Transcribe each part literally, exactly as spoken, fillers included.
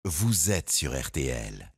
vous êtes sur R T L.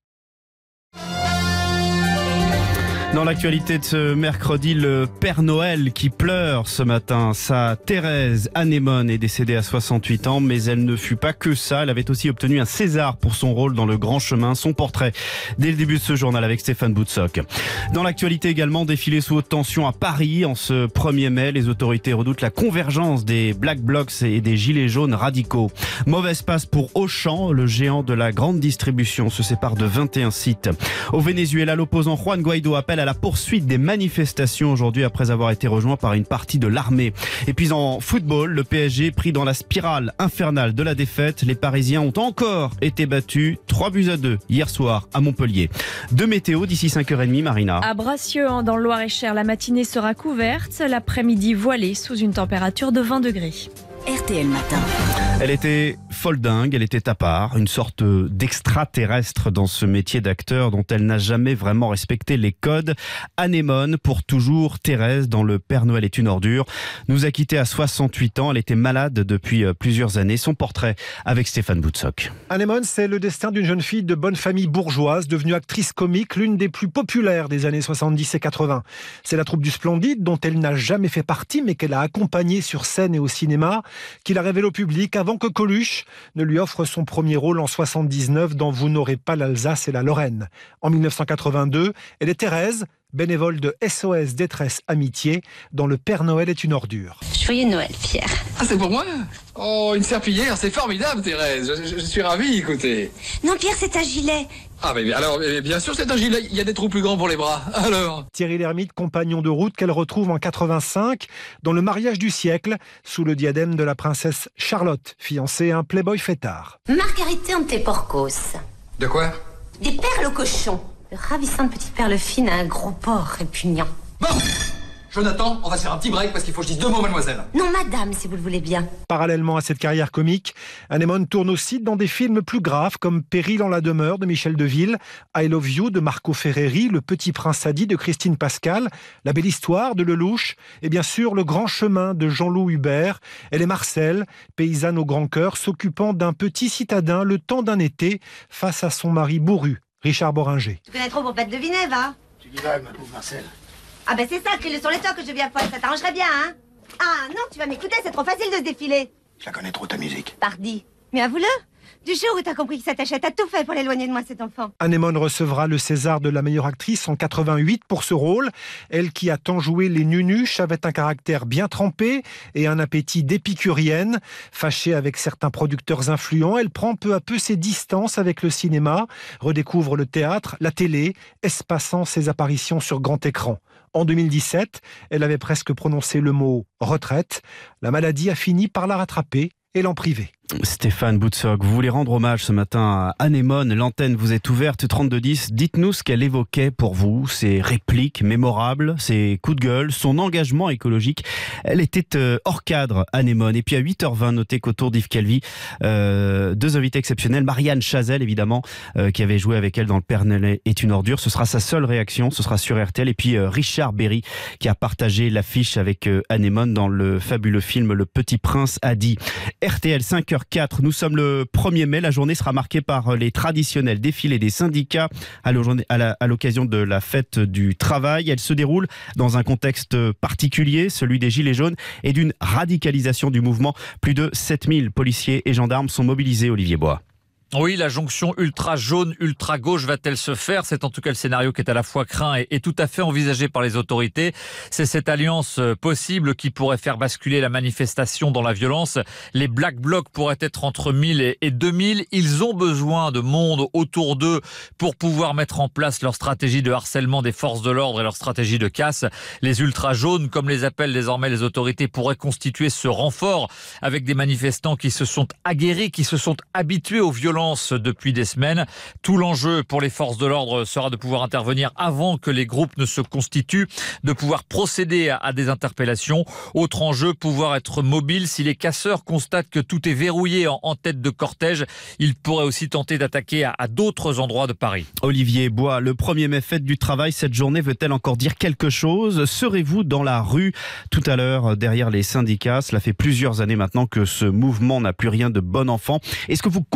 Dans l'actualité de ce mercredi, le Père Noël qui pleure ce matin. Sa Thérèse Anémone est décédée à soixante-huit ans, mais elle ne fut pas que ça. Elle avait aussi obtenu un César pour son rôle dans Le Grand Chemin. Son portrait dès le début de ce journal avec Stéphane Boutsock. Dans l'actualité également, défilé sous haute tension à Paris en ce premier mai. Les autorités redoutent la convergence des Black Blocs et des Gilets jaunes radicaux. Mauvaise passe pour Auchan. Le géant de la grande distribution se sépare de vingt et un sites. Au Venezuela, l'opposant Juan Guaido appelle à la poursuite des manifestations aujourd'hui après avoir été rejoint par une partie de l'armée. Et puis en football, le P S G pris dans la spirale infernale de la défaite. Les Parisiens ont encore été battus trois buts à deux hier soir à Montpellier. De météo d'ici cinq heures trente, Marina. À Bracieux, dans le Loir-et-Cher, la matinée sera couverte, l'après-midi voilée sous une température de vingt degrés. R T L Matin. Elle était folle dingue, elle était à part, une sorte d'extraterrestre dans ce métier d'acteur dont elle n'a jamais vraiment respecté les codes. Anémone, pour toujours Thérèse dans Le Père Noël est une ordure, nous a quittés à soixante-huit ans. Elle était malade depuis plusieurs années. Son portrait avec Stéphane Boutsock. Anémone, c'est le destin d'une jeune fille de bonne famille bourgeoise, devenue actrice comique, l'une des plus populaires des années soixante-dix et quatre-vingts. C'est la troupe du Splendide, dont elle n'a jamais fait partie, mais qu'elle a accompagnée sur scène et au cinéma, qui l'a révélée au public avant que Coluche ne lui offre son premier rôle en soixante-dix-neuf dans Vous n'aurez pas l'Alsace et la Lorraine. En mille neuf cent quatre-vingt-deux, elle est Thérèse, bénévole de S O S Détresse Amitié, dans Le Père Noël est une ordure. Joyeux Noël, Pierre. Ah, c'est pour moi? Oh, une serpillière, c'est formidable, Thérèse. Je, je, je suis ravi, écoutez. Non, Pierre, c'est un gilet. Ah, mais alors, mais bien sûr, c'est un gilet. Il y a des trous plus grands pour les bras. Alors Thierry Lhermitte, compagnon de route qu'elle retrouve en quatre-vingt-cinq dans Le mariage du siècle, sous le diadème de la princesse Charlotte, fiancée à un playboy fêtard. Margarité ante porcos. De quoi? Des perles au cochon. De ravissantes petites perles fines à un gros porc répugnant. Bon, Jonathan, on va se faire un petit break parce qu'il faut que je dise deux mots, mademoiselle. Non, madame, si vous le voulez bien. Parallèlement à cette carrière comique, Anémone tourne aussi dans des films plus graves comme Péril en la demeure de Michel Deville, I Love You de Marco Ferreri, Le Petit Prince Hadi de Christine Pascal, La Belle Histoire de Lelouch et bien sûr Le Grand Chemin de Jean-Loup Hubert. Elle est Marcel, paysanne au grand cœur, s'occupant d'un petit citadin le temps d'un été face à son mari bourru, Richard Boringer. Tu connais trop pour pas te deviner, va? Tu divagues, ma pauvre Marcel. Ah ben c'est ça, crie-le sur les toits que je deviens folle, ça t'arrangerait bien, hein? Ah non, tu vas m'écouter, c'est trop facile de se défiler. Je la connais trop, ta musique. Pardi. Mais avoue-le, du jour où t'as compris que ça t'achète, t'as tout fait pour l'éloigner de moi, cet enfant. Anémone recevra le César de la meilleure actrice en quatre-vingt-huit pour ce rôle. Elle qui a tant joué les nunuches avait un caractère bien trempé et un appétit d'épicurienne. Fâchée avec certains producteurs influents, elle prend peu à peu ses distances avec le cinéma, redécouvre le théâtre, la télé, espacant ses apparitions sur grand écran. En deux mille dix-sept, elle avait presque prononcé le mot « retraite ». La maladie a fini par la rattraper et l'en priver. Stéphane Boutsock, vous voulez rendre hommage ce matin à Anémone. L'antenne vous est ouverte, trente-deux dix. Dites-nous ce qu'elle évoquait pour vous, ses répliques mémorables, ses coups de gueule, son engagement écologique. Elle était euh, hors cadre, Anémone. Et puis à huit heures vingt, notez qu'autour d'Yves Calvi, euh, deux invités exceptionnels. Marianne Chazelle, évidemment, euh, qui avait joué avec elle dans Le Père Noël est une ordure. Ce sera sa seule réaction, ce sera sur R T L. Et puis euh, Richard Berry, qui a partagé l'affiche avec euh, Anémone dans le fabuleux film Le Petit Prince Hadi. R T L, cinq heures quatre, nous sommes le premier mai, la journée sera marquée par les traditionnels défilés des syndicats à l'occasion de la fête du travail. Elle se déroule dans un contexte particulier, celui des Gilets jaunes et d'une radicalisation du mouvement. Plus de sept mille policiers et gendarmes sont mobilisés, Olivier Bois. Oui, la jonction ultra-jaune, ultra-gauche va-t-elle se faire? C'est en tout cas le scénario qui est à la fois craint et, et tout à fait envisagé par les autorités. C'est cette alliance possible qui pourrait faire basculer la manifestation dans la violence. Les Black Blocs pourraient être entre mille et deux mille. Ils ont besoin de monde autour d'eux pour pouvoir mettre en place leur stratégie de harcèlement des forces de l'ordre et leur stratégie de casse. Les ultra-jaunes, comme les appellent désormais les autorités, pourraient constituer ce renfort avec des manifestants qui se sont aguerris, qui se sont habitués aux violences depuis des semaines. Tout l'enjeu pour les forces de l'ordre sera de pouvoir intervenir avant que les groupes ne se constituent, de pouvoir procéder à, à des interpellations. Autre enjeu, pouvoir être mobile. Si les casseurs constatent que tout est verrouillé en, en tête de cortège, ils pourraient aussi tenter d'attaquer à, à d'autres endroits de Paris. Olivier Bois, le premier mai, fête du travail, cette journée veut-elle encore dire quelque chose? Serez-vous dans la rue tout à l'heure derrière les syndicats? Cela fait plusieurs années maintenant que ce mouvement n'a plus rien de bon enfant. Est-ce que vous comprenez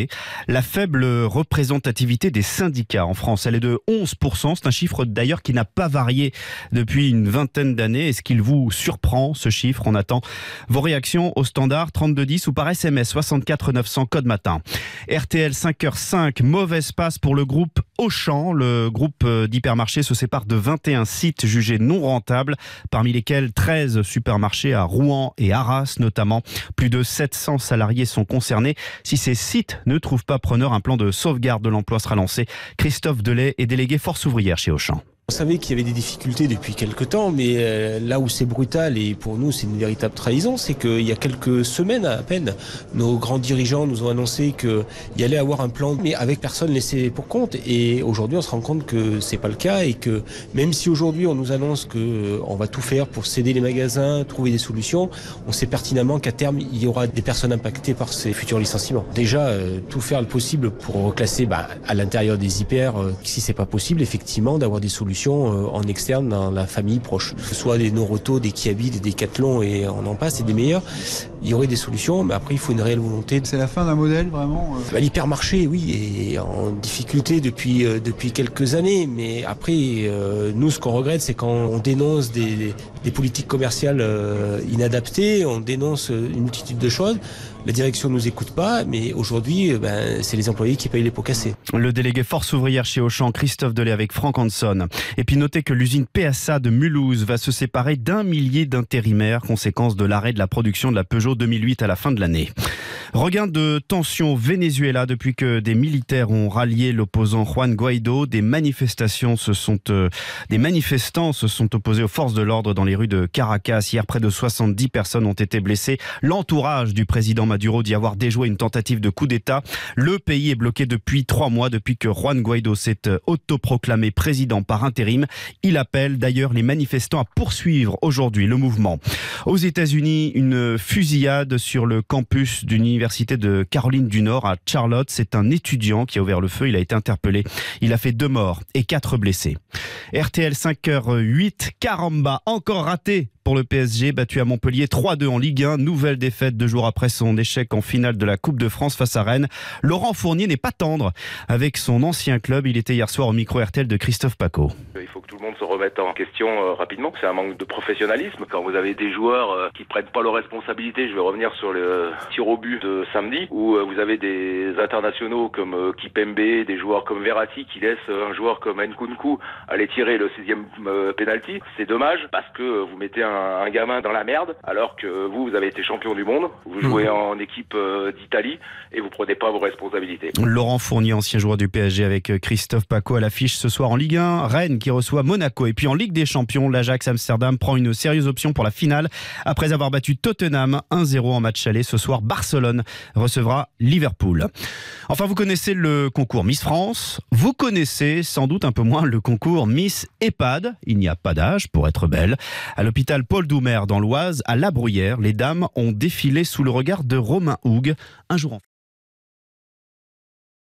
étonné. La faible représentativité des syndicats en France, elle est de onze pour cent. C'est un chiffre d'ailleurs qui n'a pas varié depuis une vingtaine d'années. Est-ce qu'il vous surprend ce chiffre? On attend vos réactions au standard trente-deux dix ou par S M S soixante-quatre neuf cents code matin. R T L cinq heures cinq, mauvaise passe pour le groupe Auchan. Le groupe d'hypermarchés se sépare de vingt et un sites jugés non rentables, parmi lesquels treize supermarchés à Rouen et Arras notamment. Plus de sept cents salariés sont concernés. Si ces sites ne trouvent pas preneur, un plan de sauvegarde de l'emploi sera lancé. Christophe Delay est délégué force ouvrière chez Auchan. On savait qu'il y avait des difficultés depuis quelques temps, mais euh, là où c'est brutal et pour nous c'est une véritable trahison, c'est qu'il y a quelques semaines à peine, nos grands dirigeants nous ont annoncé qu'il y allait avoir un plan, mais avec personne laissé pour compte. Et aujourd'hui on se rend compte que c'est pas le cas et que même si aujourd'hui on nous annonce qu'on euh, va tout faire pour céder les magasins, trouver des solutions, on sait pertinemment qu'à terme il y aura des personnes impactées par ces futurs licenciements. Déjà euh, tout faire le possible pour reclasser bah, à l'intérieur des hyper, euh, si c'est pas possible effectivement d'avoir des solutions en externe dans la famille proche. Que ce soit des Noroto, des Kiabi, des Decathlon et on en passe, et des meilleurs. Il y aurait des solutions, mais après il faut une réelle volonté. C'est la fin d'un modèle vraiment euh... bah, l'hypermarché, oui, est en difficulté depuis, euh, depuis quelques années, mais après euh, nous ce qu'on regrette c'est quand on dénonce des, des politiques commerciales euh, inadaptées, on dénonce une multitude de choses. La direction ne nous écoute pas, mais aujourd'hui, ben, c'est les employés qui payent les pots cassés. Le délégué force ouvrière chez Auchan, Christophe Delay avec Franck Hanson. Et puis notez que l'usine P S A de Mulhouse va se séparer d'un millier d'intérimaires, conséquence de l'arrêt de la production de la Peugeot deux mille huit à la fin de l'année. Regain de tension au Venezuela depuis que des militaires ont rallié l'opposant Juan Guaido. Des manifestations se sont, euh, des manifestants se sont opposés aux forces de l'ordre dans les rues de Caracas. Hier, près de soixante-dix personnes ont été blessées. L'entourage du président Maduro dit avoir déjoué une tentative de coup d'État. Le pays est bloqué depuis trois mois, depuis que Juan Guaido s'est autoproclamé président par intérim. Il appelle d'ailleurs les manifestants à poursuivre aujourd'hui le mouvement. Aux États-Unis, une fusillade sur le campus d'une université de Caroline du Nord à Charlotte. C'est un étudiant qui a ouvert le feu. Il a été interpellé. Il a fait deux morts et quatre blessés. R T L cinq heures huit, Caramba, encore raté pour le P S G, battu à Montpellier trois deux en Ligue un. Nouvelle défaite deux jours après son échec en finale de la Coupe de France face à Rennes. Laurent Fournier n'est pas tendre avec son ancien club. Il était hier soir au micro R T L de Christophe Paco. Il faut que tout le monde se remette en question euh, rapidement. C'est un manque de professionnalisme. Quand vous avez des joueurs euh, qui prennent pas leurs responsabilités, je vais revenir sur le tir au but de samedi, où euh, vous avez des internationaux comme euh, Kipembe, des joueurs comme Verratti qui laissent euh, un joueur comme Nkunku aller tirer le sixième euh, penalty. C'est dommage parce que euh, vous mettez un, un gamin dans la merde alors que euh, vous, vous avez été champion du monde. Vous jouez mmh. en équipe euh, d'Italie et vous prenez pas vos responsabilités. Laurent Fournier, ancien joueur du P S G avec Christophe Paco à l'affiche ce soir en Ligue un. Rennes qui reçoit Monaco. Et puis en Ligue des Champions, l'Ajax Amsterdam prend une sérieuse option pour la finale. Après avoir battu Tottenham un zéro en match aller, ce soir, Barcelone recevra Liverpool. Enfin, vous connaissez le concours Miss France. Vous connaissez sans doute un peu moins le concours Miss EHPAD. Il n'y a pas d'âge pour être belle. À l'hôpital Paul Doumer dans l'Oise, à La Bruyère, les dames ont défilé sous le regard de Romain Hougue. Un jour en